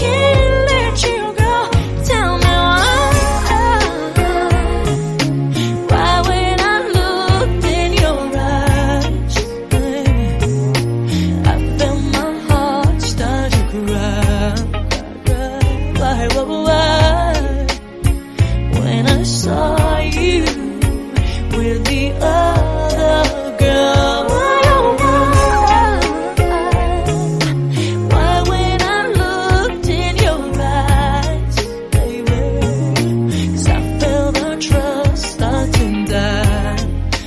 can't let you go. Tell me why when I looked in your eyes, I felt my heart start to cry. Why when I saw you with the other girl? Why when I looked in your eyes, baby? 'Cause I felt our trust start to die.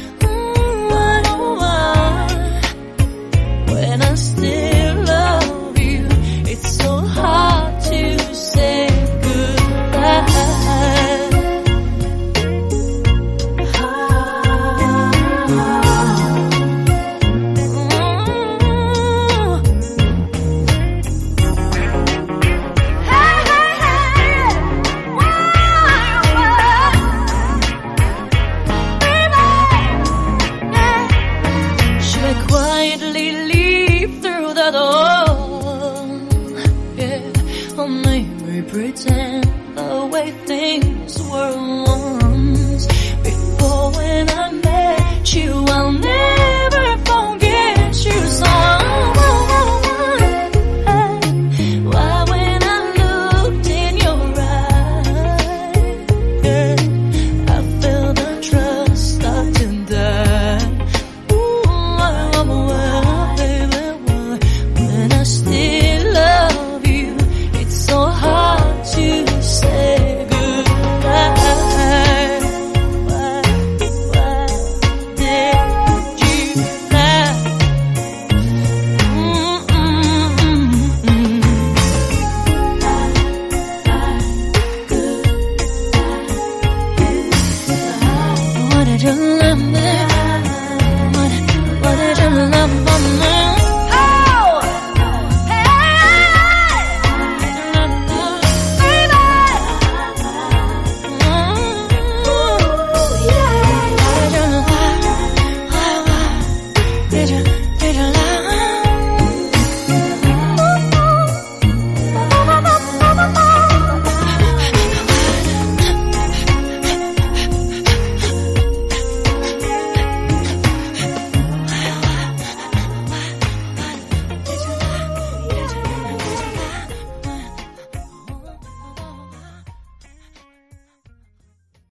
When I still love you, it's so hard to say goodbye. Should I quietly leave through the door? Yeah, or maybe pretend the way things were once before. When I met you, I'll never forget you. So why when I looked in your eyes, yeah, I felt the trust start to die. Baby, when I still love you, it's so hard to say goodbye. Why did you lie? What did you love me? What did you love for me? Oh, hey, baby. Ooh, yeah. What did you love? Did you?